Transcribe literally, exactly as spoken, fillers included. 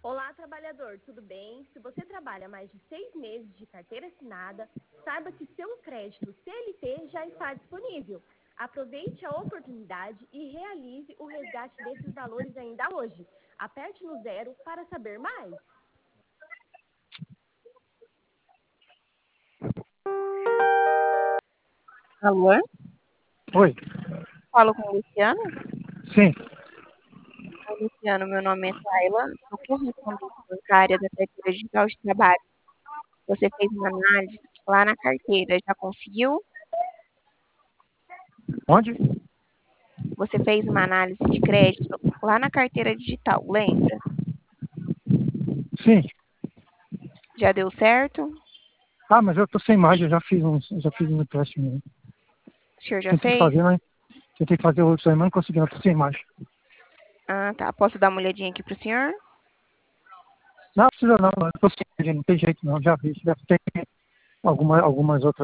Olá, trabalhador, tudo bem? Se você trabalha mais de seis meses de carteira assinada, saiba que seu crédito C L T já está disponível. Aproveite a oportunidade e realize o resgate desses valores ainda hoje. Aperte no zero para saber mais. Alô? Oi, Falo com o Luciano? sim. Oi, Luciano, meu nome é Tayla, sou correspondente bancária da Carteira Digital de Trabalho. Você fez uma análise lá na carteira, já conseguiu? Onde? Você fez uma análise de crédito lá na carteira digital, lembra? Sim. Já deu certo? Ah, mas eu tô sem imagem, eu já fiz um, eu já fiz um empréstimo. O senhor já Tentei fez? fazer, mas tentei fazer outro aí, mas não consegui, não tô sem imagem. Ah, tá. Posso dar uma olhadinha aqui pro senhor? Não, precisa não, eu tô sem imagem, não tem jeito não, já vi. Já tem alguma, algumas outras